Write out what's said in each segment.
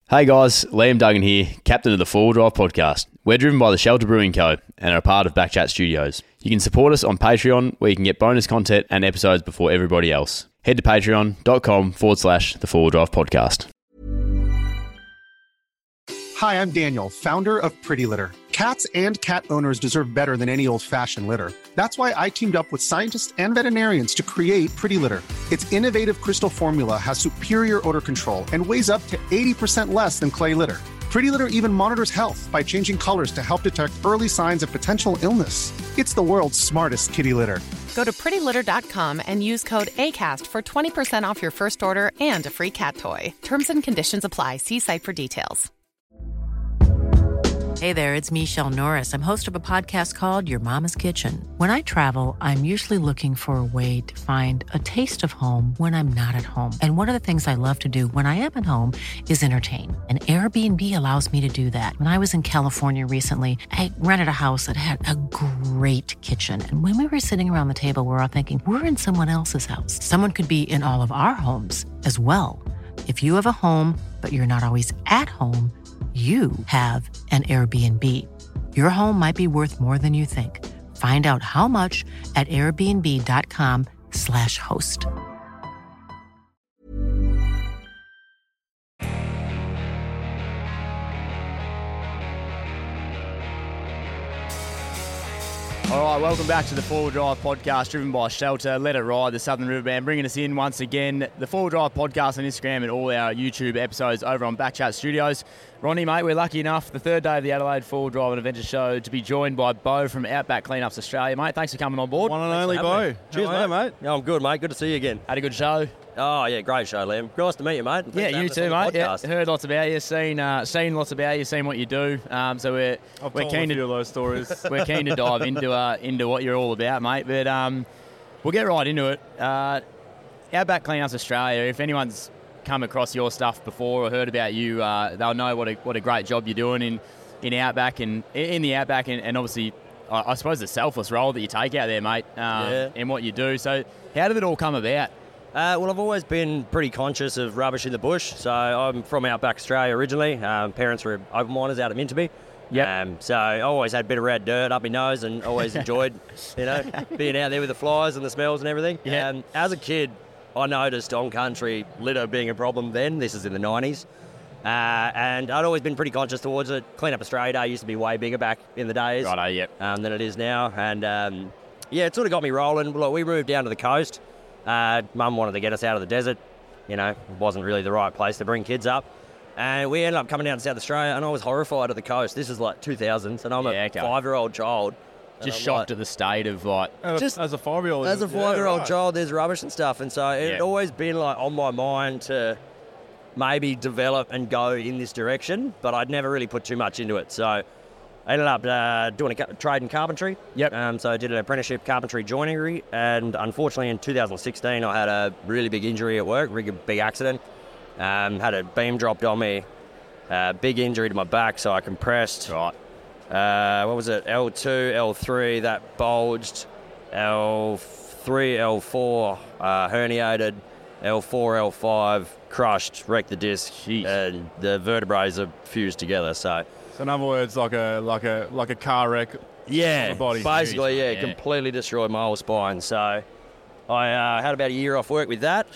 Hey guys, Liam Duggan here, captain of the 4 Wheel Drive podcast. We're driven by the Shelter Brewing Co. and are a part of Backchat Studios. You can support us on Patreon, where you can get bonus content and episodes before everybody else. Head to patreon.com/the 4 Wheel Drive podcast. Hi, I'm Daniel, founder of Pretty Litter. Cats and cat owners deserve better than any old-fashioned litter. That's why I teamed up with scientists and veterinarians to create Pretty Litter. Its innovative crystal formula has superior odor control and weighs up to 80% less than clay litter. Pretty Litter even monitors health by changing colors to help detect early signs of potential illness. It's the world's smartest kitty litter. Go to prettylitter.com and use code ACAST for 20% off your first order and a free cat toy. Terms and conditions apply. See site for details. Hey there, it's Michelle Norris. I'm host of a podcast called Your Mama's Kitchen. When I travel, I'm usually looking for a way to find a taste of home when I'm not at home. And one of the things I love to do when I am at home is entertain. And Airbnb allows me to do that. When I was in California recently, I rented a house that had a great kitchen. And when we were sitting around the table, we were all thinking, we're in someone else's house. Someone could be in all of our homes as well. If you have a home, but you're not always at home, you have an Airbnb. Your home might be worth more than you think. Find out how much at airbnb.com/host. All right, welcome back to the 4 Wheel Drive podcast, driven by Shelter, Let It Ride, the Southern River Band, bringing us in once again. The 4 Wheel Drive podcast on Instagram and all our YouTube episodes over on Backchat Studios. Ronnie, mate, we're lucky enough, the third day of the Adelaide 4 Wheel Drive and Adventure Show, to be joined by Bo from Outback Cleanups Australia. Mate, thanks for coming on board. One and only Bo. Cheers, mate. Yeah, I'm good, mate. Good to see you again. Had a good show. Oh, yeah, great show, Liam. Nice to meet you, mate. Yeah, you too, mate. Yeah, heard lots about you, seen lots about you, seen what you do. So we're keen to do those stories. We're keen to dive into what you're all about, mate. But we'll get right into it. Outback Cleanups Australia. If anyone's come across your stuff before or heard about you, they'll know what a great job you're doing in Outback and in the Outback, and obviously, I suppose the selfless role that you take out there, mate, in what you do. So, how did it all come about? Well, I've always been pretty conscious of rubbish in the bush. So I'm from Outback Australia originally. Parents were open miners out of Minterby. Yep. So I always had a bit of red dirt up my nose and always enjoyed, being out there with the flies and the smells and everything. Yeah. As a kid, I noticed on country litter being a problem then. This is in the 90s. And I'd always been pretty conscious towards it. Clean Up Australia Day used to be way bigger back in the days. Righto, yep. Than it is now. And, it sort of got me rolling. Look, we moved down to the coast. Mum wanted to get us out of the desert. It wasn't really the right place to bring kids up. And we ended up coming down to South Australia, and I was horrified at the coast. This is like 2000s, and I'm a 5-year-old child. Just shocked at the state of as a 5-year-old. As a 5-year-old child, there's rubbish and stuff. And so it had always been like on my mind to maybe develop and go in this direction, but I'd never really put too much into it. So I ended up doing a trade in carpentry. Yep. So I did an apprenticeship carpentry joinery, and unfortunately in 2016 I had a really big injury at work, big accident. Had a beam dropped on me, big injury to my back, so I compressed. Right. What was it? L2, L3, that bulged. L3, L4, herniated. L4, L5, crushed, wrecked the disc, and the vertebrae are fused together. So in other words, like a car wreck. Yeah, on the body. basically, completely destroyed my whole spine. So I had about a year off work with that.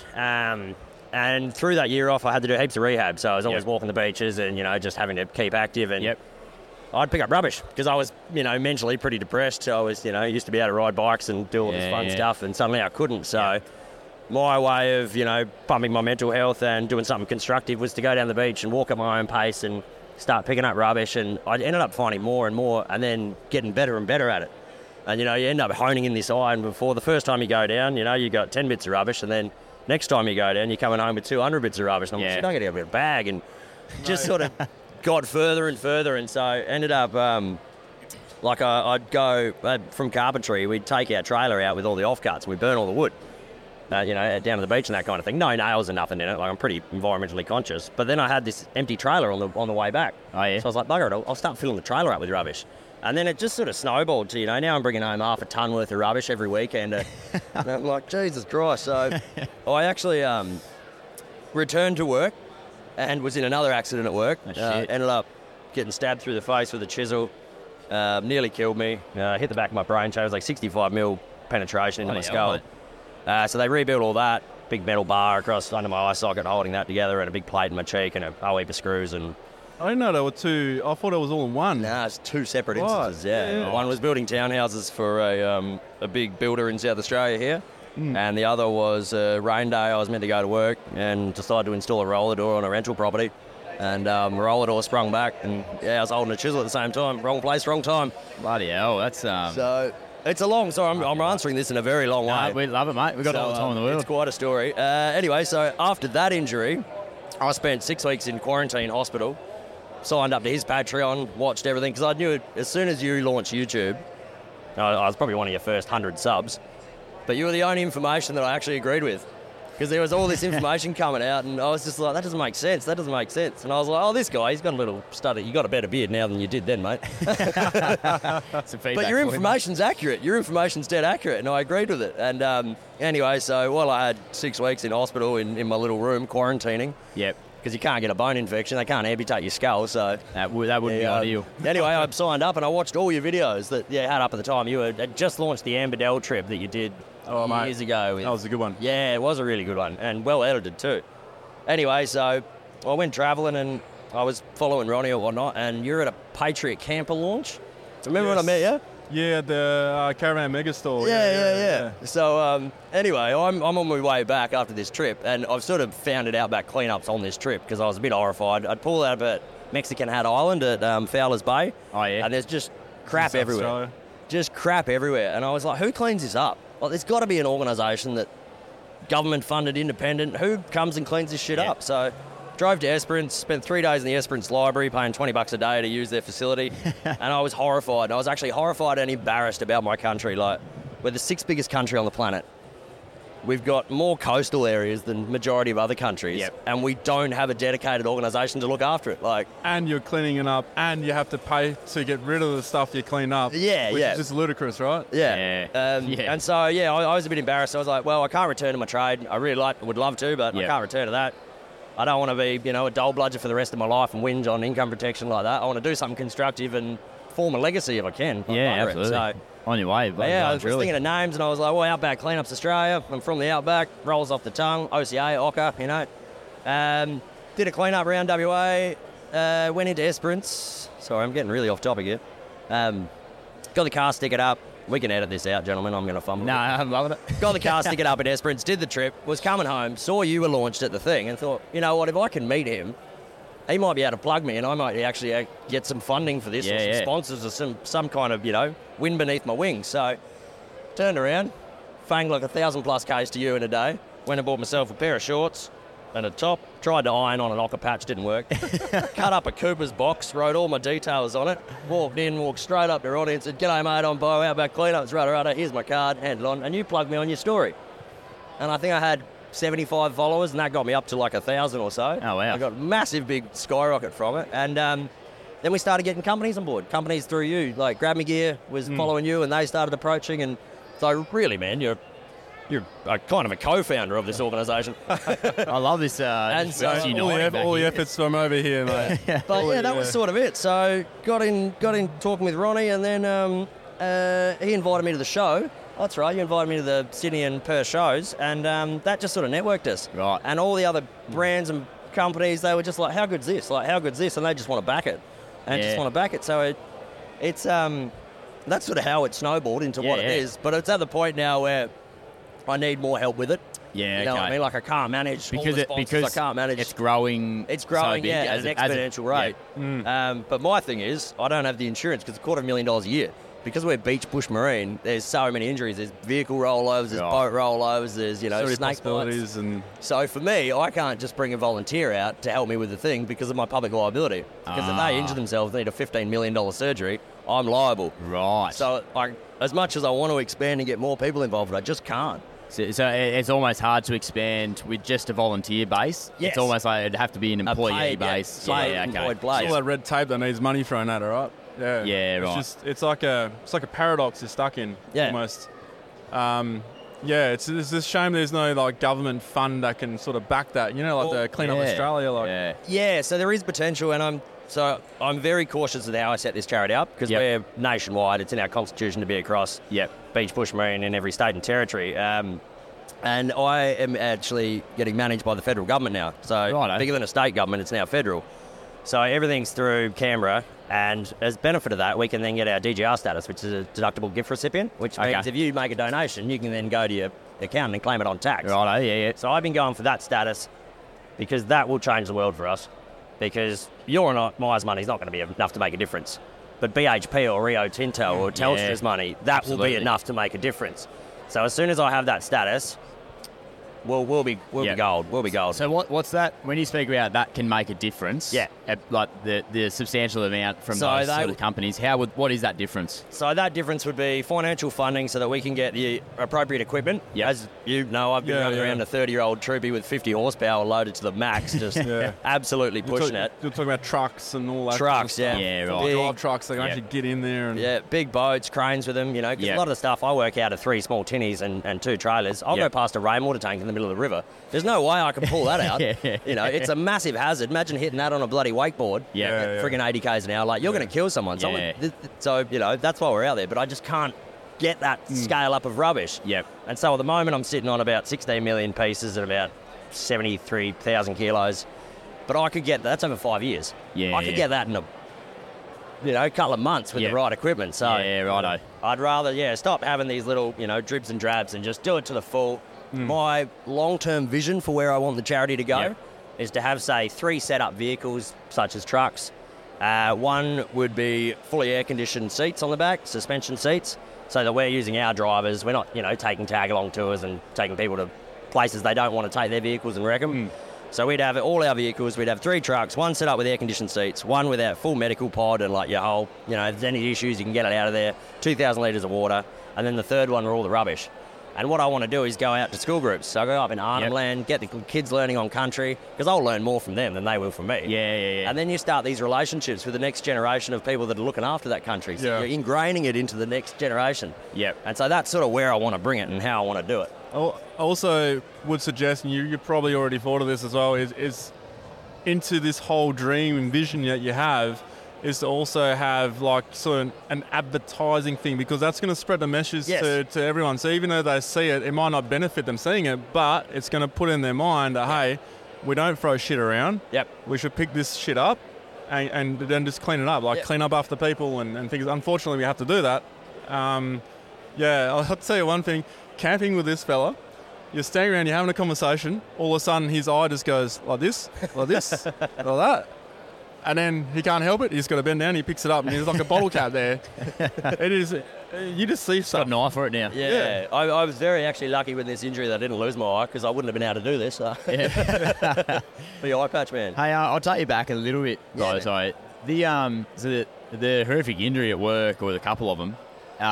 And through that year off, I had to do heaps of rehab. So I was always walking the beaches and, just having to keep active. And I'd pick up rubbish because I was, mentally pretty depressed. I was, used to be able to ride bikes and do all this fun stuff, and suddenly I couldn't. So my way of, pumping my mental health and doing something constructive was to go down the beach and walk at my own pace and start picking up rubbish. And I ended up finding more and more and then getting better and better at it. And, you end up honing in this eye. And before the first time you go down, you got 10 bits of rubbish, and then next time you go down, you're coming home with 200 bits of rubbish. And I'm like, shit, I got to get a bag. And just sort of got further and further. And so ended up, I'd go from carpentry, we'd take our trailer out with all the offcuts and we'd burn all the wood, down at the beach and that kind of thing. No nails and nothing in it. Like, I'm pretty environmentally conscious. But then I had this empty trailer on the way back. Oh, yeah. So I was like, bugger it, I'll start filling the trailer up with rubbish. And then it just sort of snowballed to, now I'm bringing home half a tonne worth of rubbish every weekend. And I'm like, Jesus Christ. So I actually returned to work and was in another accident at work. Oh, shit. Ended up getting stabbed through the face with a chisel. Nearly killed me. Hit the back of my brain. It was like 65 mil penetration into my skull. So they rebuilt all that. Big metal bar across under my eye socket holding that together, and a big plate in my cheek, and a whole heap of screws. And I didn't know there were two. I thought it was all in one. nah, it's two separate Right. instances. Yeah. One was building townhouses for a big builder in South Australia here. And the other was rain day. I was meant to go to work and decided to install a roller door on a rental property. And roller door sprung back, and I was holding a chisel at the same time. Wrong place, wrong time. Bloody hell, that's... So it's a long... So I'm answering this in a very long way. we love it, mate. We've got all the time in the world. It's quite a story. Anyway, so after that injury, I spent 6 weeks in quarantine hospital, signed up to his Patreon, watched everything, because I knew as soon as you launched YouTube, I was probably one of your first 100 subs, but you were the only information that I actually agreed with, because there was all this information coming out, and I was just like, that doesn't make sense, And I was like, oh, this guy, he's got a little study. You got a better beard now than you did then, mate. But your information's accurate. Your information's dead accurate, and I agreed with it. And anyway, so while I had 6 weeks in hospital in my little room quarantining, Yep. because you can't get a bone infection, they can't amputate your skull, so... That would be ideal. Anyway, I signed up and I watched all your videos that you had up at the time. You had just launched the Amberdell trip that you did years ago. That was a good one. Yeah, it was a really good one, and well edited too. Anyway, so I went travelling and I was following Ronnie or whatnot, and you're at a Patriot camper launch. Remember when I met you? Yeah, the Caravan Megastore. Yeah. So anyway, I'm on my way back after this trip, and I've sort of found it out about cleanups on this trip because I was a bit horrified. I'd pulled out at Mexican Hat Island at Fowler's Bay. Oh, yeah. And there's just crap South everywhere. Australia. Just crap everywhere. And I was like, who cleans this up? Like, there's got to be an organisation that government-funded, independent, who comes and cleans this shit up? So drove to Esperance, spent 3 days in the Esperance Library, paying $20 a day to use their facility, and I was horrified. I was actually horrified and embarrassed about my country. Like, we're the 6th biggest country on the planet. We've got more coastal areas than majority of other countries, and we don't have a dedicated organisation to look after it. Like, And you're cleaning it up, and you have to pay to get rid of the stuff you clean up. Which is just ludicrous, right? Yeah. And so, I was a bit embarrassed. I was like, well, I can't return to my trade. I really would love to, but I can't return to that. I don't want to be, a dull bludger for the rest of my life and whinge on income protection like that. I want to do something constructive and form a legacy if I can. Absolutely. So, on your way. I was thinking of names, and I was like, well, Outback Cleanups Australia. I'm from the Outback. Rolls off the tongue. OCA, OCA, did a clean-up around WA. Went into Esperance. Sorry, I'm getting really off topic here. Got the car stickered up. We can edit this out, gentlemen. I'm going to fumble. No, I'm loving it. Got the car stickered up at Esperance, did the trip, was coming home, saw you were launched at the thing, and thought, you know what, if I can meet him, he might be able to plug me, and I might actually get some funding for this, or some sponsors, or some kind of, wind beneath my wings. So, turned around, fanged like 1,000+ Ks to you in a day, went and bought myself a pair of shorts and a top, tried to iron on an Ocker patch, didn't work. Cut up a Cooper's box, wrote all my details on it, walked straight up to Ronnie and said, "G'day mate, I'm Bo, Outback Cleanups, rada, here's my card, handed on," and you plugged me on your story. And I think I had 75 followers, and that got me up to like 1,000 or so. Oh, wow. I got a massive big skyrocket from it. And then we started getting companies on board, companies through you. Like Grab Me Gear was following you, and they started approaching. And so really, man, you're a kind of a co-founder of this organisation. I love this. And so all the efforts from over here, mate. But that was sort of it. So got in talking with Ronnie, and then he invited me to the show. That's right, you invited me to the Sydney and Perth shows, and that just sort of networked us. Right. And all the other brands and companies, they were just like, how good's this? Like, how good's this? And they just want to back it. So it's that's sort of how it snowballed into what it is. But it's at the point now where I need more help with it. Yeah, you know what I mean? Like, I can't manage because all the sponsors. I can't manage. It's growing. It's growing, so big, at an exponential rate. But my thing is, I don't have the insurance because it's $250,000 a year. Because we're beach bush marine, there's so many injuries. There's vehicle rollovers, there's boat rollovers, there's snake bites. And so for me, I can't just bring a volunteer out to help me with the thing because of my public liability. Because if they injure themselves, they need a $15 million surgery, I'm liable. Right. So as much as I want to expand and get more people involved, I just can't. So it's almost hard to expand with just a volunteer base. Yes. It's almost like it'd have to be an employee base. Employed it's all that red tape that needs money thrown at it, right? Yeah, right. It's like a paradox you're stuck in, almost. Yeah, it's a shame there's no like government fund that can sort of back that. You know, like the Clean Up Australia. Like. Yeah, so there is potential, and I'm very cautious of how I set this charity up because we're nationwide. It's in our constitution to be across beach, bush, marine in every state and territory. And I am actually getting managed by the federal government now. So bigger than a state government, it's now federal. So everything's through Canberra, and as benefit of that, we can then get our DGR status, which is a deductible gift recipient, which means if you make a donation, you can then go to your accountant and claim it on tax. So I've been going for that status because that will change the world for us. Because Myers money is not going to be enough to make a difference. But BHP or Rio Tinto or Telstra's money, that will be enough to make a difference. So as soon as I have that status, we'll be gold. We'll be gold. So what's that? When you speak about that can make a difference, like the substantial amount from those sort of companies, what is that difference? So that difference would be financial funding so that we can get the appropriate equipment. As you know, I've been running around a 30-year-old Troopy with 50 horsepower loaded to the max, just absolutely pushing it. You're talking about trucks and all that. Trucks, kind of stuff. Big drive trucks, they can actually get in there. And big boats, cranes with them, you know, because a lot of the stuff I work out of 3 small tinnies and 2 trailers. I'll go past a rainwater tank in the middle of the river. There's no way I can pull that out. You know, it's a massive hazard. Imagine hitting that on a bloody wakeboard. Friggin' 80 k's an hour. Like, you're going to kill someone. So, you know, that's why we're out there. But I just can't get that scale up of rubbish. And so at the moment, I'm sitting on about 16 million pieces at about 73,000 kilos. But I could get that's over 5 years. I could get that in a couple of months with the right equipment. So righto. I'd rather stop having these little dribs and drabs and just do it to the full. My long-term vision for where I want the charity to go is to have, say, 3 set-up vehicles, such as trucks. One would be fully air-conditioned seats on the back, suspension seats, so that we're using our drivers. We're not, taking tag-along tours and taking people to places they don't want to take their vehicles and wreck them. So we'd have all our vehicles. We'd have 3 trucks, one set up with air-conditioned seats, one with our full medical pod and like your whole, if there's any issues, you can get it out of there, 2,000 litres of water, and then the third one were all the rubbish. And what I want to do is go out to school groups. So I go up in Arnhem Land, get the kids learning on country, because I'll learn more from them than they will from me. And then you start these relationships with the next generation of people that are looking after that country. So you're ingraining it into the next generation. And so that's sort of where I want to bring it and how I want to do it. I also would suggest, and you probably already thought of this as well, is into this whole dream and vision that you have, is to also have like sort of an advertising thing, because that's going to spread the message to everyone. So even though they see it, it might not benefit them seeing it, but it's going to put in their mind that, hey, we don't throw shit around. We should pick this shit up and then just clean it up, clean up after people and things. Unfortunately, we have to do that. I'll tell you one thing. Camping with this fella, you're standing around, you're having a conversation, all of a sudden his eye just goes like this, like that. And then he can't help it. He's got to bend down. He picks it up, and there's like a bottle cap there. It is. You just see stuff. Got an eye for it now. I was very actually lucky with this injury that I didn't lose my eye, because I wouldn't have been able to do this. So. The eye patch, man. Hey, I'll take you back a little bit, guys. Sorry. The horrific injury at work, or a couple of them.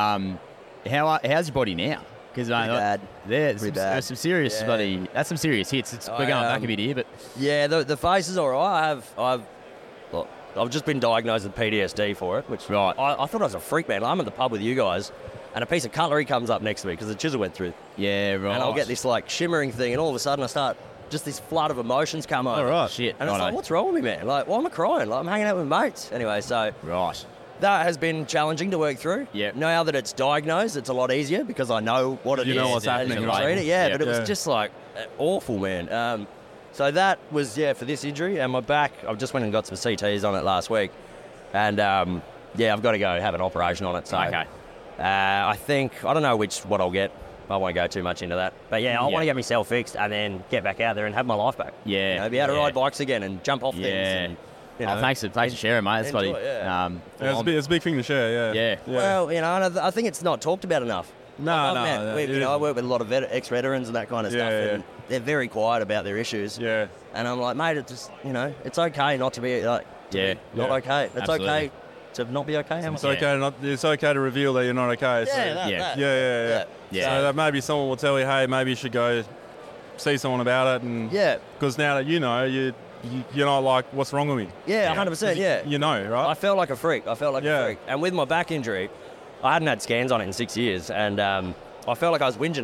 How's your body now? Because there's some serious that's some serious hits. We're going back a bit here, but the face is all right. I've just been diagnosed with PTSD for it, which I thought I was a freak, man. I'm at the pub with you guys, and a piece of cutlery comes up next to me because the chisel went through. And I'll get this like shimmering thing, and all of a sudden I start just this flood of emotions come over. Shit. And it's like, what's wrong with me, man? Like, why am I crying? Like, I'm hanging out with mates. Anyway, so that has been challenging to work through. Now that it's diagnosed, it's a lot easier because I know what it is. You know what's happening, right? But it was just like awful, man. So that was, for this injury. And my back, I just went and got some CTs on it last week. And, I've got to go have an operation on it. So I think, I don't know what I'll get. I won't go too much into that. But, I want to get myself fixed and then get back out there and have my life back. Be able to ride bikes again and jump off things. And, thanks for sharing, mate. That's funny. It's a big thing to share, Well, and I think it's not talked about enough. I work with a lot of ex-veterans and that kind of stuff, and they're very quiet about their issues. And I'm like, mate, it's just, it's okay not to be like, okay. It's Absolutely. okay to not be okay. It's okay to reveal that you're not okay. So that maybe someone will tell you, hey, maybe you should go see someone about it, and because now that you know, you're not like, what's wrong with me? 100%. You know, right? I felt like a freak. And with my back injury, I hadn't had scans on it in 6 years, and I felt like I was whinging.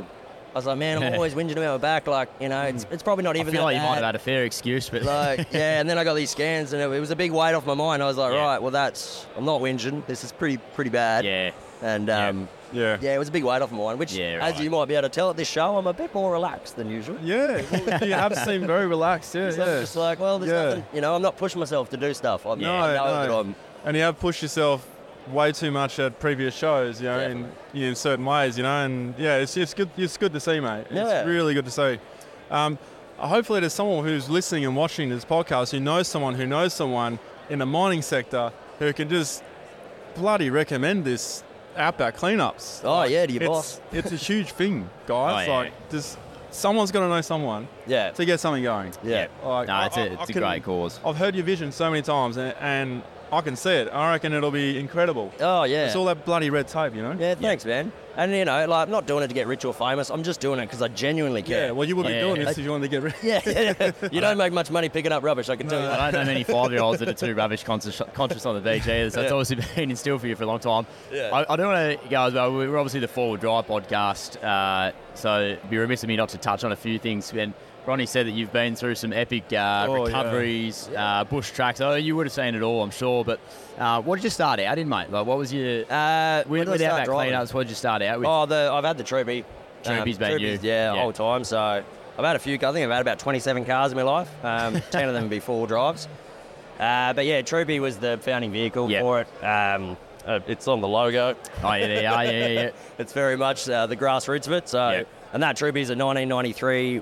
I was like, man, I'm always whinging about my back. Like, you know, it's probably not even I feel that like you might bad. have had a fair excuse, but Like, yeah, and then I got these scans, and it was a big weight off my mind. I was like, Yeah. right, well, I'm not whinging. This is pretty bad. yeah. And Yeah. yeah, it was a big weight off my mind. Which, Yeah, as right. you might be able to tell at this show, I'm a bit more relaxed than usual. Yeah, well, you have seemed very relaxed. Yeah, So I'm just like, well, there's nothing. You know, I'm not pushing myself to do stuff. I know that I'm. And you have pushed yourself way too much at previous shows, you know, in certain ways, you know, and yeah, it's good. It's good to see, mate. Yeah. It's really good to see. Hopefully, there's someone who's listening and watching this podcast who knows someone in the mining sector who can just bloody recommend this Outback cleanups. Oh, yeah, to your boss. It's a huge thing, guys. Oh, yeah. Like, just someone's got to know someone Yeah. to get something going. Yeah. Like, No, it's I a can- great cause. I've heard your vision so many times, and I can see it. I reckon it'll be incredible. Oh, yeah. It's all that bloody red tape, you know? Yeah, thanks, man. And, you know, like, I'm not doing it to get rich or famous. I'm just doing it because I genuinely care. Yeah, well, you would be Yeah. doing this if you wanted to get rid. Yeah. You don't make much money picking up rubbish, I can tell you that. I don't know many 5-year-olds that are too rubbish conscious on the beach either, so it's obviously been instilled for you for a long time. Yeah. I do want to go as well. We're obviously the Forward Drive podcast, so it'd be remiss of me not to touch on a few things. And Ronnie said that you've been through some epic recoveries, bush tracks. Oh, you would have seen it all, I'm sure. But what did you start out in, mate? Like, what was your When did I without start that driving? cleanups? What did you start out with? Oh, I've had the Troopy. Troopy's been you. Yeah, the Yeah. whole time. So I've had a few. I think I've had about 27 cars in my life. 10 of them be 4 drives. But yeah, Troopy was the founding vehicle Yeah. for it. It's on the logo. Oh, yeah, they are, yeah. It's very much the grassroots of it. So, Yeah. and that Troopy is a 1993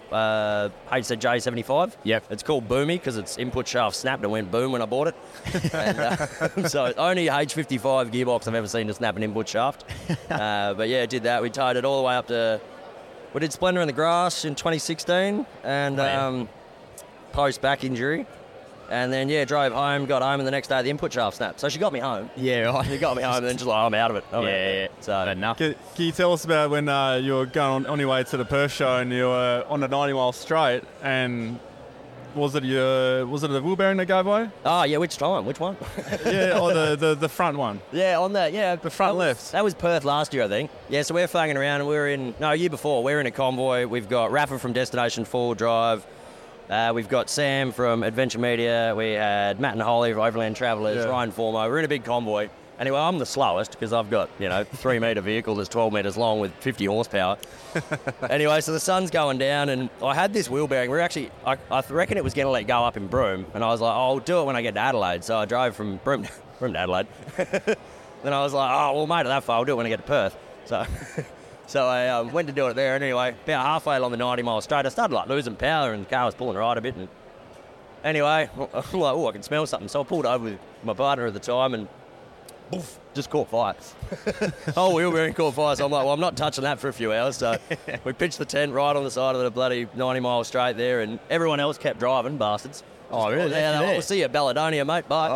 HZJ75. Yep. It's called Boomy because its input shaft snapped and went boom when I bought it. And, so only H55 gearbox I've ever seen to snap an input shaft. But yeah, did that. We towed it all the way up to. We did Splendor in the Grass in 2016 and post back injury. And then, drove home, got home, and the next day the input shaft snapped. So she got me home. Yeah, right. She got me home, and then she's like, I'm out of it. I'm out of it. So, Fair enough. Can you tell us about when you were going on your way to the Perth show and you were on the 90-mile straight, and was it the wheel bearing that gave away? oh, yeah, which time? Which one? Yeah, or the front one? Yeah, on that, yeah. The front left. That was Perth last year, I think. Yeah, so we're flagging around, and a year before, we're in a convoy. We've got Rafa from Destination Forward Drive. We've got Sam from Adventure Media. We had Matt and Holly from Overland Travellers, Yeah. Ryan Formo. We're in a big convoy. Anyway, I'm the slowest because I've got, 3-metre vehicle that's 12 metres long with 50 horsepower. Anyway, so the sun's going down, and I had this wheel bearing. We're actually, I reckon it was going to let go up in Broome, and I was like, I'll do it when I get to Adelaide. So I drove from Broome to Adelaide. Then I was like, oh, well, mate, that far, I'll do it when I get to Perth. So I went to do it there, and anyway, about halfway along the 90-mile straight, I started losing power, and the car was pulling right a bit. And anyway, I'm like, oh, I can smell something. So I pulled over with my partner at the time, and poof, just caught fire. Whole wheel bearing caught fire. So I'm like, well, I'm not touching that for a few hours. So we pitched the tent right on the side of the bloody 90-mile straight there, and everyone else kept driving, bastards. Oh, really? Yeah, There? we'll see you at Balladonia, mate. Bye.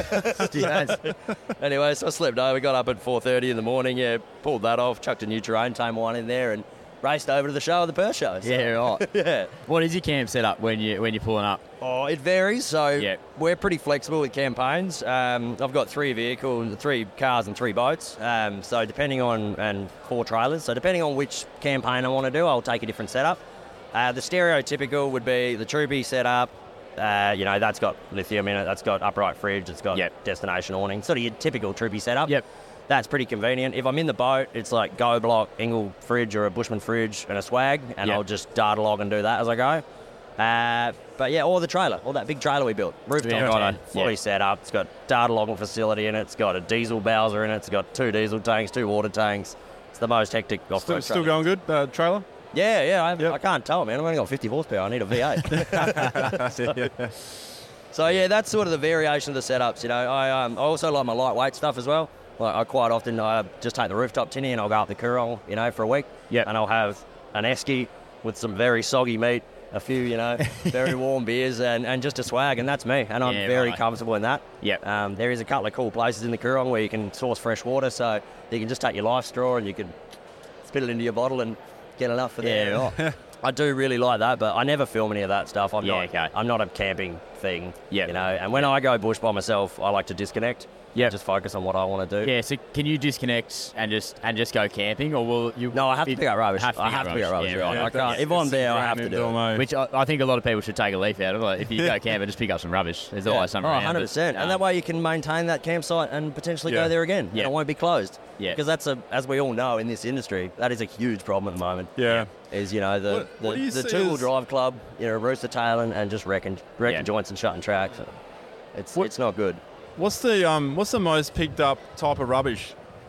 Anyway, so I slept over, got up at 4:30 in the morning, pulled that off, chucked a new terrain tame one in there, and raced over to the show of the Perth show. So, Yeah, right. yeah. What is your camp setup when you're pulling up? Oh, it varies. So Yeah. we're pretty flexible with campaigns. I've got 3 vehicles, 3 cars and 3 boats. So depending on, and 4 trailers. So depending on which campaign I want to do, I'll take a different setup. The stereotypical would be the Troopy setup. That's got lithium in it. That's got upright fridge. It's got destination awning. Sort of your typical Troopy setup. Yep. That's pretty convenient. If I'm in the boat, it's like Go Block, Engel fridge or a Bushman fridge and a swag, and Yep. I'll just data log and do that as I go. But yeah, or the trailer, or that big trailer we built. Rooftop Yeah, tent, right. fully set up. It's got data logging facility in it. It's got a diesel bowser in it. It's got 2 diesel tanks, 2 water tanks. It's the most hectic off-road Still trailer. going good, trailer? Yeah, Yep. I can't tell, man. I've only got 50 horsepower. I need a V8. So yeah, that's sort of the variation of the setups. I also like my lightweight stuff as well. Like I quite often just take the rooftop tinny and I'll go up the Coorong, for a week. Yep. And I'll have an esky with some very soggy meat, a few, very warm beers, and just a swag, and that's me. And I'm Yeah, very right. comfortable in that. Yep. There is a couple of cool places in the Coorong where you can source fresh water, so you can just take your life straw and you can spit it into your bottle and get enough for there. Yeah, right. I do really like that, but I never film any of that stuff. I'm Yeah, not. okay. I'm not a camping thing. Yep. You know, and when I go bush by myself, I like to disconnect. Yep. Just focus on what I want to do. Yeah, so can you disconnect and just go camping, or will you? No, I have to pick up rubbish. I have to pick up rubbish. Yeah, Right. right. I can't. If I'm there, I have to do it. Which I think a lot of people should take a leaf out of. Like, if you go camping, just pick up some rubbish. There's always something around. 100%. And that way you can maintain that campsite and potentially go there again. Yeah. And it won't be closed. Yeah. Because that's as we all know in this industry, that is a huge problem at the moment. Yeah. Is, you know, What do you the see two-wheel as- drive club, you know, rooster tailing and just wrecking joints and shutting tracks. It's not good. What's the most picked up type of rubbish?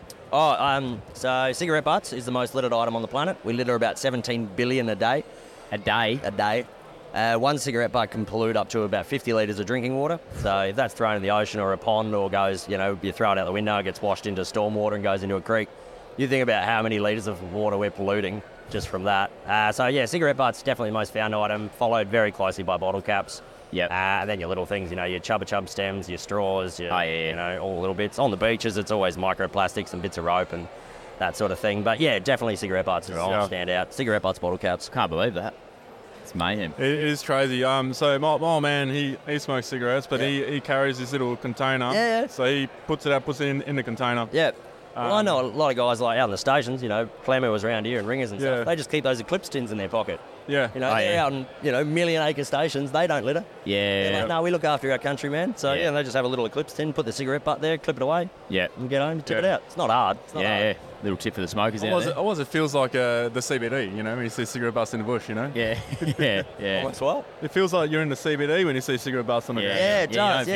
So cigarette butts is the most littered item on the planet. We litter about 17 billion a day. A day. One cigarette butt can pollute up to about 50 litres of drinking water. So if that's thrown in the ocean or a pond or goes, you know, you throw it out the window, it gets washed into stormwater and goes into a creek. You think about how many litres of water we're polluting just from that. Cigarette butts definitely the most found item, followed very closely by bottle caps. Yep. And then your little things, you know, your Chubba Chub stems, your straws, you know, all the little bits. On the beaches, it's always microplastics and bits of rope and that sort of thing. But yeah, definitely cigarette butts stand out. Cigarette butts, bottle caps. Can't believe that. It's mayhem. It is crazy. So my old man, he smokes cigarettes, but he carries this little container. Yeah. So he puts it in the container. Yeah. Well, I know a lot of guys like out in the stations, you know, Clemmer was around here and Ringers and stuff. They just keep those Eclipse tins in their pocket. Yeah. You know, they're out in, you know, million-acre stations. They don't litter. Yeah. They're like, no, we look after our country, man. So, they just have a little Eclipse tin, put the cigarette butt there, clip it away, and get home, tip it out. It's not hard. It's not hard. Yeah. Little tip for the smokers out there. Always it feels like the CBD, you know, when you see cigarette butts in the bush, you know? Yeah. Yeah. Almost well. It feels like you're in the CBD when you see cigarette butts on the ground. Yeah, it does,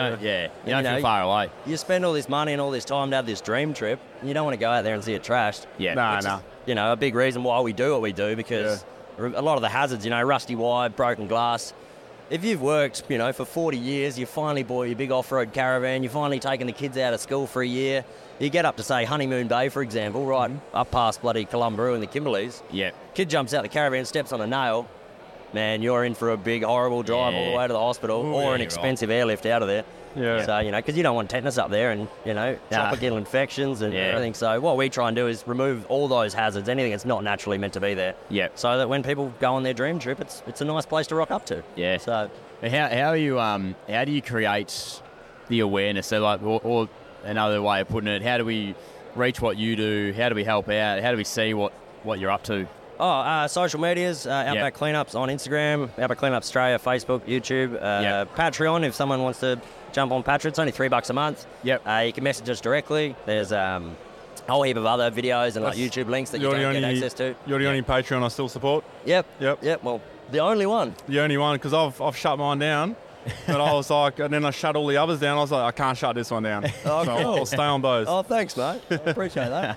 You don't feel far away. You spend all this money and all this time to have this dream trip, and you don't want to go out there and see it trashed. Yeah. Nah. You know, a big reason why we do what we do, because a lot of the hazards, you know, rusty wire, broken glass. If you've worked, you know, for 40 years, you finally bought your big off-road caravan, you're finally taking the kids out of school for a year, you get up to, say, Honeymoon Bay, for example, right up past bloody Columbaroo and the Kimberleys. Yeah. Kid jumps out the caravan, steps on a nail. Man, you're in for a big, horrible drive all the way to the hospital or an expensive airlift out of there. Yeah. So, you know, because you don't want tetanus up there and, you know, tropical infections and everything. So what we try and do is remove all those hazards, anything that's not naturally meant to be there. Yeah. So that when people go on their dream trip, it's a nice place to rock up to. Yeah. So how are you how do you create the awareness? So like, or another way of putting it, how do we reach what you do? How do we help out? How do we see what you're up to? Social medias, Outback Cleanups on Instagram, Outback Cleanups Australia, Facebook, YouTube, Patreon. If someone wants to jump on Patreon, it's only $3 a month. Yep. You can message us directly. There's a whole heap of other videos and like YouTube links that you don't get access to. You're the only Patreon I still support. Yep. Well, the only one. The only one, because I've shut mine down. But I was like, and then I shut all the others down. I was like, I can't shut this one down. So I'll stay on both. Oh, thanks, mate. I appreciate that.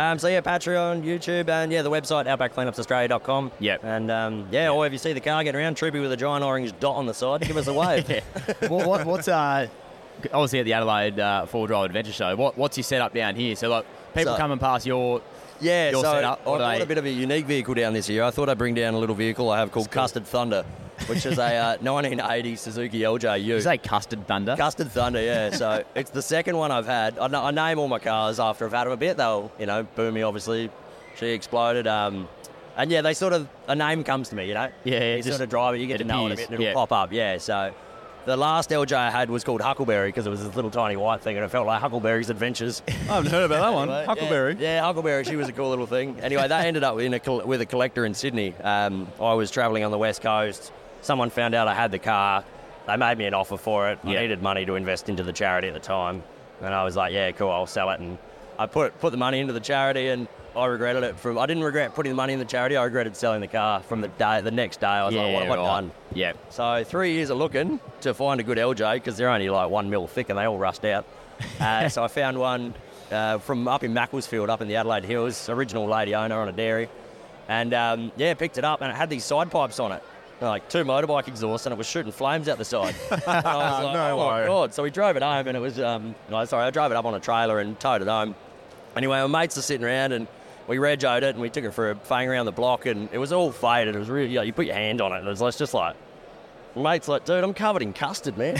Patreon, YouTube, and the website, outbackcleanupsaustralia.com. Yep. And or if you see the car getting around, Troopy with a giant orange dot on the side, give us a wave. Well, what's obviously at the Adelaide 4-Drive Adventure Show? What's your setup down here? So like people come and pass your setup. I bought a bit of a unique vehicle down this year. I thought I'd bring down a little vehicle I have called Custard Thunder, which is a 1980 Suzuki LJU. Did you say Custard Thunder? Custard Thunder, yeah. So it's the second one I've had. I name all my cars after I've had them a bit. They'll, Boomy, obviously, she exploded. And they sort of, a name comes to me, you know? Yeah, you sort of drive it, you get to know it a bit, and it'll pop up, So the last LJ I had was called Huckleberry because it was this little tiny white thing and it felt like Huckleberry's adventures. I haven't heard about that one. Huckleberry. Yeah, Huckleberry. She was a cool little thing. Anyway, that ended up with a collector in Sydney. I was travelling on the West Coast. Someone found out I had the car. They made me an offer for it. I needed money to invest into the charity at the time. And I was like, yeah, cool, I'll sell it. And I put the money into the charity and I regretted it. I didn't regret putting the money in the charity. I regretted selling the car from the next day. I was like, what have I done? Yeah. So 3 years of looking to find a good LJ because they're only like 1 mil thick and they all rust out. So I found one from up in Macclesfield, up in the Adelaide Hills, original lady owner on a dairy. And picked it up and it had these side pipes on it. Like 2 motorbike exhausts and it was shooting flames out the side. I was like, no way. My God. So we drove it home and it was, I drove it up on a trailer and towed it home. Anyway, my mates are sitting around and we regoed it and we took it for a fang around the block and it was all faded. It was really, you put your hand on it and it was just like, mate's like, dude, I'm covered in custard, man.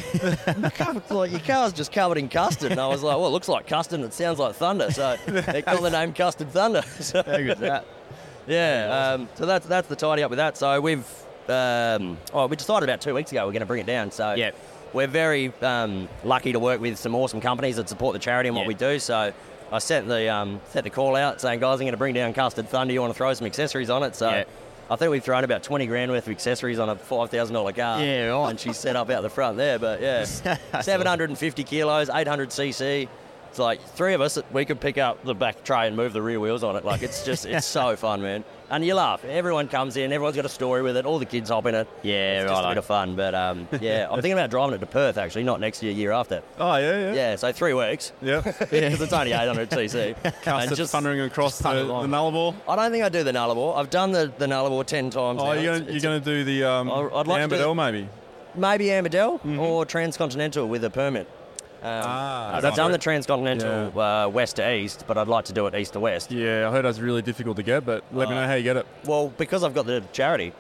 Your car's just covered in custard. And I was like, well, it looks like custard and it sounds like thunder. So they call the name Custard Thunder. So, How good's that? yeah, so that's the tidy up with that. So we've we decided about 2 weeks ago we're going to bring it down. So Yep. we're very lucky to work with some awesome companies that support the charity and what Yeah. we do. So I sent the call out saying, guys, I'm going to bring down Custard Thunder. You want to throw some accessories on it? So Yeah. I think we've thrown about 20 grand worth of accessories on a $5,000 car. Yeah, right. And she's set up out the front there. But yeah, 750 kilos, 800 cc. It's like three of us, we could pick up the back tray and move the rear wheels on it. Like, it's just, it's so fun, man. And you laugh. Everyone comes in, everyone's got a story with it. All the kids hop in it. Yeah, it's just a righto. bit of fun. But yeah, I'm thinking about driving it to Perth, actually, not next year, year after. Oh, yeah. Yeah, so 3 weeks. Yeah. Because it's only 800 cc. Custard thundering across the Nullarbor. I don't think I do the Nullarbor. I've done the Nullarbor 10 times Oh, now. you're It's- going to do the I'd like to do Amberdell, maybe? maybe Amberdell or Transcontinental with a permit. I've done the Transcontinental west to east, but I'd like to do it east to west. Yeah, I heard that's really difficult to get, but let me know how you get it. Well, because I've got the charity,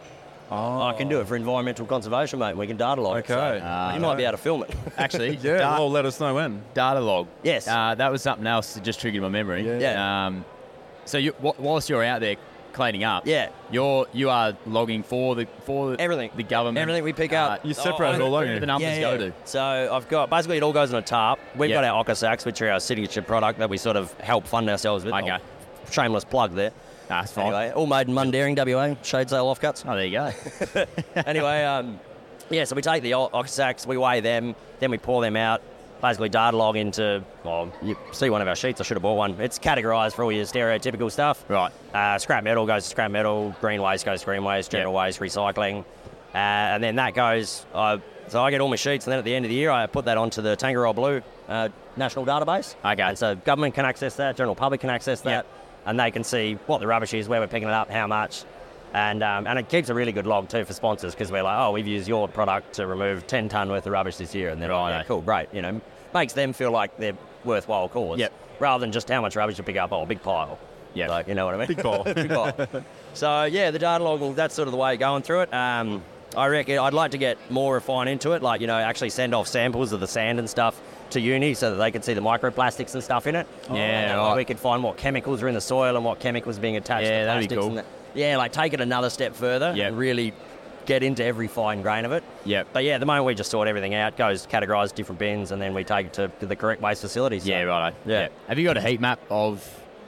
I can do it for environmental conservation, mate, and we can data log it. Okay. So you might be able to film it. Actually, Yeah, well, let us know when. data log. Yes. That was something else that just triggered my memory. Yeah. So whilst you're out there cleaning up, Yeah. you are logging for the Everything. the government. Everything we pick up. You separate it all, don't Where you? the numbers go to. So I've got, basically it all goes on a tarp. We've Yep. got our Ocker which are our signature product that we sort of help fund ourselves with. Okay. Shameless plug there. That's fine. Anyway, all made in Mundaring, WA, shade sale offcuts. Oh, there you go. Anyway, yeah, so we take the Ocker we weigh them, then we pour them out, basically data log into, well, you see one of our sheets, I should have bought one. It's categorised for all your stereotypical stuff. Right. Scrap metal goes to scrap metal, green waste goes to green waste, general waste, recycling. And then that goes, so I get all my sheets, and then at the end of the year, I put that onto the Tangaroa Blue national database. Okay. And so government can access that, general public can access that, Yep. and they can see what the rubbish is, where we're picking it up, how much. And it keeps a really good log too for sponsors, because we're like, oh, we've used your product to remove 10 tonne worth of rubbish this year, and they're like, yeah, cool, great. You know, makes them feel like they're worthwhile cause. Yep. Rather than just how much rubbish you pick up, oh, a big pile. Yep. Like, you know what I mean? Big pile. Big pile. So yeah, the data log, that's sort of the way going through it. I reckon I'd like to get more refined into it, like, you know, actually send off samples of the sand and stuff to uni so that they can see the microplastics and stuff in it. Yeah, And right. we could find what chemicals are in the soil and what chemicals are being attached Yeah, to that'd be plastics. cool. And that. Yeah, like take it another step further Yep. and really get into every fine grain of it. Yep. But yeah, at the moment we just sort everything out, goes categorised different bins, and then we take it to the correct waste facility. So, Yeah, righto. Yeah. Have you got a heat map of?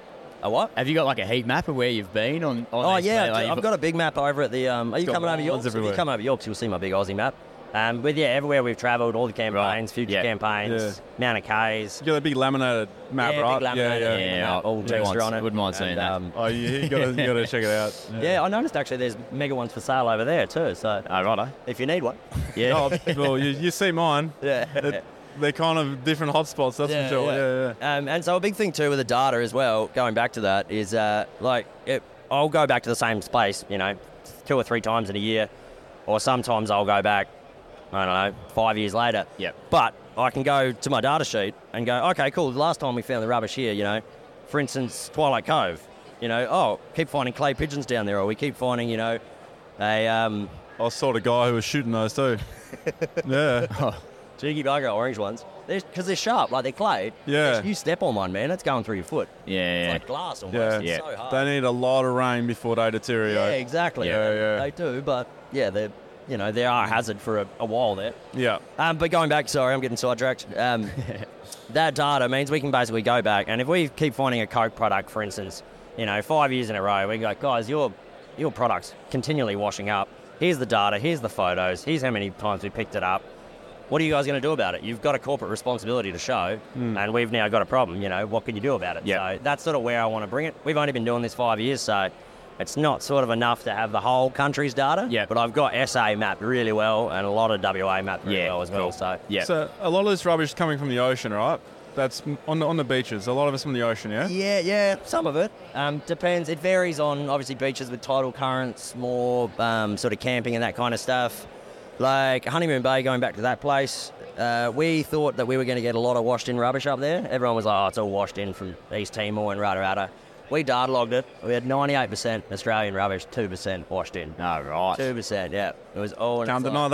A what? Have you got like a heat map of where you've been on? Oh these, yeah, like, I've got a big map over at the. Are you got coming over lines Yorks? If you everywhere. come over Yorks, you'll see my big Aussie map. But yeah, everywhere we've travelled, all the campaigns, future Yeah. campaigns, Mount of K's. You got a big laminated map, Yeah, right? big laminated Yeah, map, all wouldn't texture mind- on it. wouldn't mind seeing that. Oh, you got to check it out. Yeah, I noticed actually there's mega ones for sale over there too. So Oh, righto. if you need one, Yeah. Oh, well, you see mine. yeah. They're kind of different hotspots, that's for sure. Yeah. And so a big thing too with the data as well, going back to that, is I'll go back to the same space, you know, 2 or 3 times in a year, or sometimes I'll go back, I don't know, 5 years later. Yep. But I can go to my data sheet and go, okay, cool, the last time we found the rubbish here, you know, for instance, Twilight Cove, you know, oh, keep finding clay pigeons down there, or we keep finding, you know, I saw the guy who was shooting those too. Yeah. cheeky bugger orange ones, because they're sharp, like they're clay. Yeah. You step on one, man, it's going through your foot. It's Yeah. like glass almost. Yeah. It's Yeah. so hard. They need a lot of rain before they deteriorate. Yeah, exactly. Yeah. They do, but yeah, they're, you know, they are a hazard for a while there. Yeah. But going back, sorry, I'm getting sidetracked. That data means we can basically go back, and if we keep finding a Coke product, for instance, you know, 5 years in a row, we go, guys, your product's continually washing up. Here's the data, here's the photos, here's how many times we picked it up. What are you guys going to do about it? You've got a corporate responsibility to show, and we've now got a problem. You know, what can you do about it? Yeah. So that's sort of where I want to bring it. We've only been doing this 5 years, so it's not sort of enough to have the whole country's data. Yeah. But I've got SA mapped really well, and a lot of WA mapped really well as well. cool. So Yeah. So a lot of this rubbish is coming from the ocean, right? That's on the beaches. A lot of it's from the ocean, yeah? Yeah, some of it. Depends. It varies on, obviously, beaches with tidal currents, more sort of camping and that kind of stuff. Like Honeymoon Bay, going back to that place, we thought that we were going to get a lot of washed-in rubbish up there. Everyone was like, oh, it's all washed in from East Timor and rada. We data logged it. We had 98% Australian rubbish, 2% washed in. Oh, right. 2%, yeah. It was all... and Can't it's deny like- that.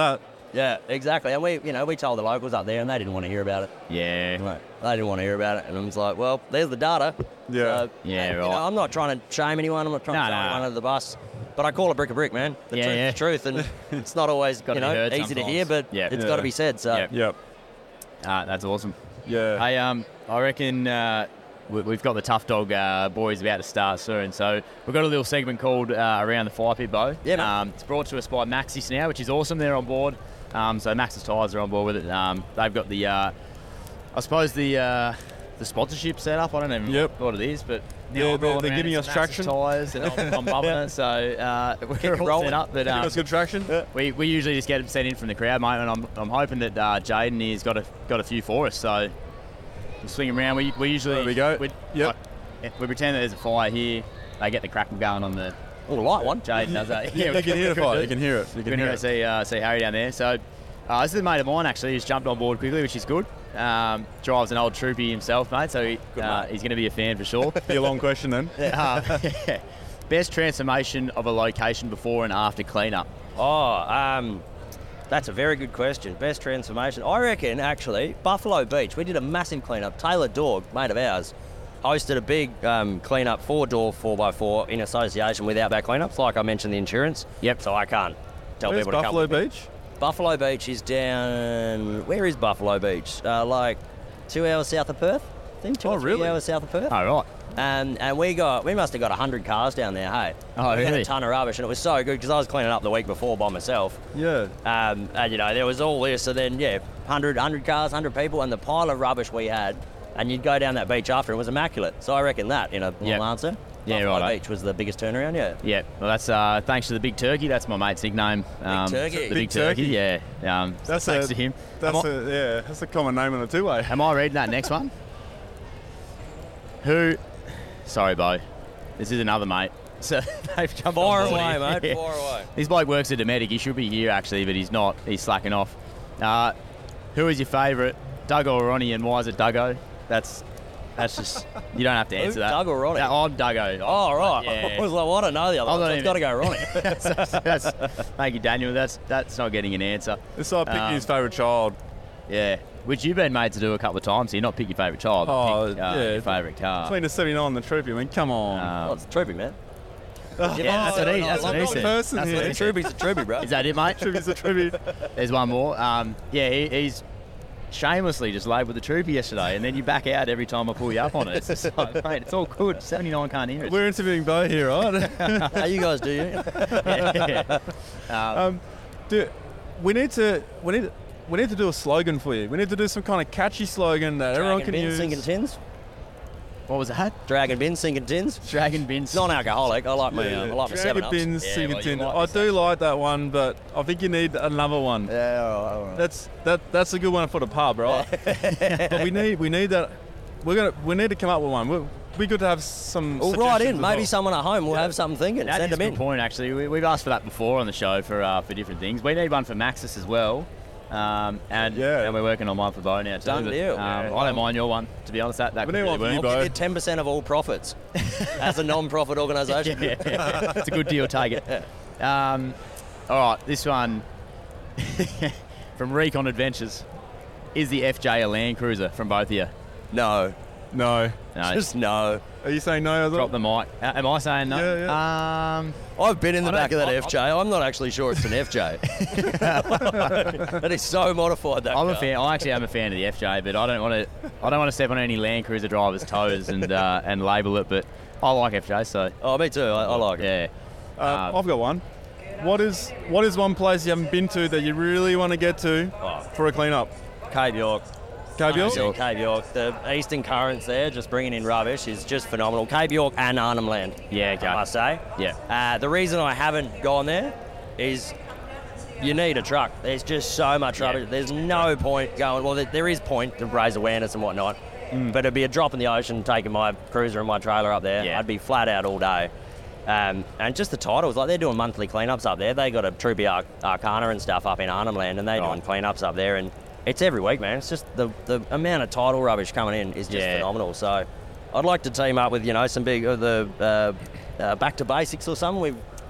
Yeah, exactly. And we told the locals up there, and they didn't want to hear about it. Yeah. They didn't want to hear about it, and I was like, well, there's the data. Yeah. So, Yeah, you right. know, I'm not trying to shame anyone. I'm not trying to throw anyone under the bus. But I call a brick, man. The truth is the truth, and it's not always Gotta be heard easy to sometimes. hear, but it's got to be said. So Yep. Yep. That's awesome. Yeah. Hey, I reckon we've got the Tough Dog boys about to start soon, so we've got a little segment called Around the Fire Pit, Bo. Yeah, man. It's brought to us by Maxxis now, which is awesome. They're on board. So Maxxis tyres are on board with it. They've got the, I suppose the sponsorship set up. I don't even know what it is, but Yeah, I'm rolling they're around giving in us some traction. Maxxis tyres, and I'm bumping it. So we're all set up. But Give us good traction. we usually just get them sent in from the crowd, mate, and I'm hoping that Jaden here's got a few for us. So we'll swing them around. We usually There we go. We pretend that there's a fire here. They get the crackle going on the. Oh, light one. Jaden does that. Yeah, you can hear the fire. You can hear it. You We're can going hear to it. see Harry down there. So this is a mate of mine actually who's jumped on board quickly, which is good. Drives an old troopy himself, mate, so he's going to be a fan for sure. Be a long question then. Best transformation of a location before and after cleanup? That's a very good question. Best transformation. I reckon, actually, Buffalo Beach. We did a massive cleanup. Taylor Dog, mate of ours, hosted a big cleanup 4-door 4x4 in association with Outback Cleanups. Like I mentioned, the insurance. Yep. So I can't tell Where's people to Buffalo come with me. Beach? Buffalo Beach is down... Where is Buffalo Beach? Like 2 hours south of Perth? I think 2 or 3 hours south of Perth. Oh, right. And we must have got 100 cars down there, hey? Oh, We had really? a ton of rubbish, and it was so good because I was cleaning up the week before by myself. Yeah. And, there was all this, and then, 100 cars, 100 people, and the pile of rubbish we had, and you'd go down that beach after, it was immaculate. So I reckon that, in a long answer. Yeah, Buffalo right. Beach was the biggest turnaround, Yeah, well, that's thanks to the Big Turkey. That's my mate's nickname. Turkey. The Big Big Turkey, Turkey. yeah. That's thanks to him. That's a common name on a two-way. Am I reading that next one? Who? Sorry, Bo. This is another mate. So they've jumped Far on board away, here. mate, far away. This bloke works at Dometic. He should be here, actually, but he's not. He's slacking off. Who is your favourite, Duggo or Ronnie, and why is it Duggo? That's just... You don't have to answer that. Doug or Ronnie? I'm Duggo. Oh, right. Yeah. I was like, well, I don't know the other I'm one, not so it's got to even- go Ronnie. Thank you, Daniel. That's not getting an answer. It's like picking his favourite child. Yeah. Which you've been made to do a couple of times. So you're not pick your favourite child, but pick your favourite car. Between the 79 and the Troopy, I mean, come on. Oh, it's troopy, man. Yeah, that's what he I'm said. not a person That's here. what he said. Troopy's a troopy, bro. Is that it, mate? Troopy's a Troopy. There's one more. He's shamelessly just labelled the troopy yesterday, and then you back out every time I pull you up on it. It's just like, mate, it's all good. 79 can't hear it. We're interviewing Bo here, right? How you guys do, you? Dude, we need to do a slogan for you. We need to do some kind of catchy slogan that everyone can use. Sinking tins. What was that? Dragon bin, sinking tins. Dragon bins. Non-alcoholic. I like my Dragon Seven Ups. bins, Yeah, singing well, you tin. like I the do like that one, but I think you need another one. Yeah, all right. That's a good one for the pub, right? But we need that. We need to come up with one. It'd be good to have some. Well, right suggestions in. as Maybe well. someone at home will have something thinking. That Send is them a in. good point, actually. We've asked for that before on the show for different things. We need one for Maxxis as well. And we're working on one for Bo now too. Done but, deal. I don't mind your one, to be honest. That We could need really one for you, work. Bo. Get 10% of all profits as a non-profit organisation. Yeah. It's a good deal, take it. All right, this one from Recon Adventures. Is the FJ a Land Cruiser from both of you? No. No. No. Just no. Are you saying no as well? Drop the mic. Am I saying no? Yeah, I've been in the I back of don't- that FJ. I'm not actually sure it's an FJ. That is so modified, that I'm car. a fan. I actually am a fan of the FJ, but I don't want to step on any Land Cruiser driver's toes and label it. But I like FJ, so Oh, me too. I like it. yeah. I've got one. What is one place you haven't been to that you really want to get to for a clean up? Cape York. Cape York? Cape York. The Eastern Currents there, just bringing in rubbish, is just phenomenal. Cape York and Arnhem Land, Yeah, okay. I must say. Yeah. The reason I haven't gone there is you need a truck. There's just so much rubbish. There's no point going. Well, there is point to raise awareness and whatnot, but it'd be a drop in the ocean taking my cruiser and my trailer up there. Yeah. I'd be flat out all day. And just the titles, like they're doing monthly cleanups up there. They got a Troopy Arcana and stuff up in Arnhem Land, and they're doing cleanups up there, and it's every week, man. It's just the amount of title rubbish coming in is just phenomenal. So I'd like to team up with some big Back to Basics or something.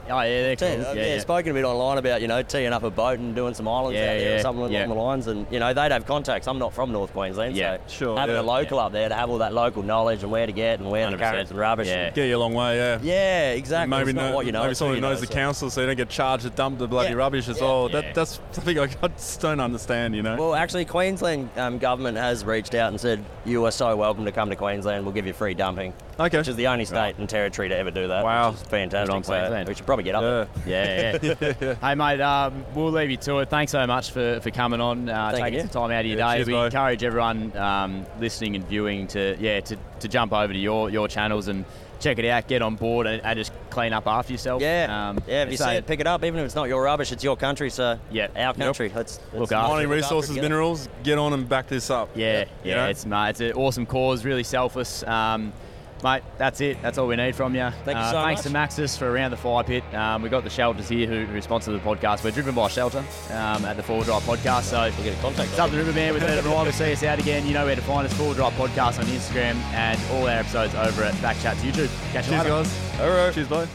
Oh, yeah, they're cool. Yeah, spoken a bit online about, teeing up a boat and doing some islands out there or something along the lines. And, they'd have contacts. I'm not from North Queensland, so having a local up there to have all that local knowledge and where to get and where the carrots and rubbish. Yeah. Get you a long way, yeah. Yeah, exactly. Maybe maybe someone who knows the council so you don't get charged to dump the bloody rubbish as well. Yeah. That's something I just don't understand, Well, actually, Queensland government has reached out and said, you are so welcome to come to Queensland. We'll give you free dumping. Okay. Which is the only state and territory to ever do that. Wow. Which is fantastic. So we should probably get up there. Yeah. Hey, mate, we'll leave you to it. Thanks so much for coming on, taking some time out of your day. Cheers, we mate. encourage everyone listening and viewing to jump over to your channels and check it out, get on board and just clean up after yourself. If you see it, pick it up. Even if it's not your rubbish, it's your country, so our country. Let's look after mining resources, minerals, get on and back this up. It's an awesome cause, really selfless. Mate, that's it. That's all we need from you. Thank you so much. Thanks to Maxis for Around the Fire Pit. We've got the Shelters here who sponsor the podcast. We're driven by Shelter at the Forward Drive Podcast. So we'll get a contact. It's up the river, man. With it, we'll see us out again. You know where to find us. Forward Drive Podcast on Instagram and all our episodes over at Backchat YouTube. Catch you later. Cheers, guys. All right. Cheers, bye.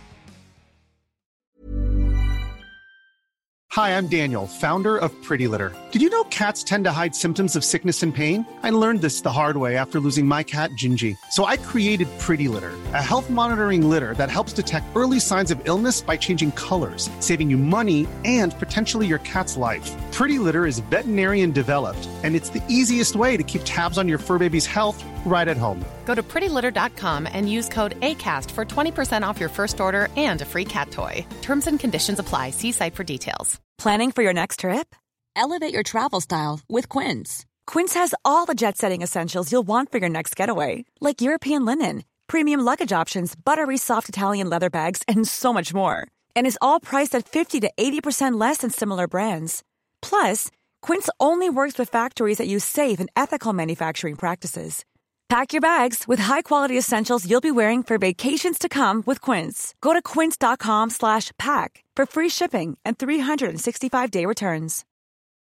Hi, I'm Daniel, founder of Pretty Litter. Did you know cats tend to hide symptoms of sickness and pain? I learned this the hard way after losing my cat, Gingy. So I created Pretty Litter, a health monitoring litter that helps detect early signs of illness by changing colors, saving you money and potentially your cat's life. Pretty Litter is veterinarian developed, and it's the easiest way to keep tabs on your fur baby's health right at home. Go to prettylitter.com and use code ACAST for 20% off your first order and a free cat toy. Terms and conditions apply. See site for details. Planning for your next trip? Elevate your travel style with Quince. Quince has all the jet-setting essentials you'll want for your next getaway, like European linen, premium luggage options, buttery soft Italian leather bags, and so much more. And is all priced at 50 to 80% less than similar brands. Plus, Quince only works with factories that use safe and ethical manufacturing practices. Pack your bags with high-quality essentials you'll be wearing for vacations to come with Quince. Go to quince.com/pack for free shipping and 365-day returns.